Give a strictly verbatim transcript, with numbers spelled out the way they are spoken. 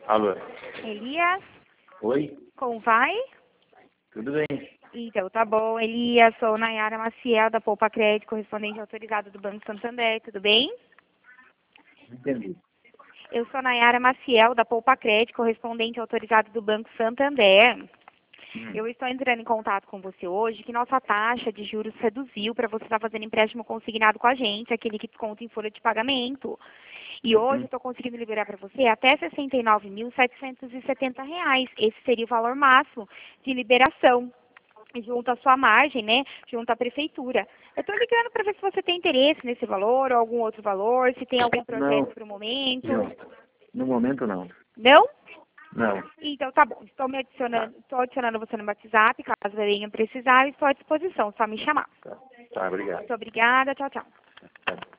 Alô? Elias, Oi? como vai? Tudo bem? Então, tá bom. Elias, sou Nayara Maciel, da Poupa Crédito, correspondente autorizado do Banco Santander, tudo bem? Entendi. Eu sou Nayara Maciel, da Poupa Crédito, correspondente autorizado do Banco Santander. Hum. Eu estou entrando em contato com você hoje que nossa taxa de juros reduziu para você estar fazendo empréstimo consignado com a gente, aquele que desconta em folha de pagamento. E hoje eu estou conseguindo liberar para você até sessenta e nove mil setecentos e setenta reais. Esse seria o valor máximo de liberação, junto à sua margem, né? Junto à prefeitura. Eu estou ligando para ver se você tem interesse nesse valor ou algum outro valor, se tem algum projeto Não. para o momento. Não. No momento, não. Não? Não. Então, tá bom. Estou me adicionando, estou adicionando você no WhatsApp, caso venham precisar, estou à disposição, só me chamar. Tá, tá, obrigado. Muito obrigada. Tchau, tchau. Tá.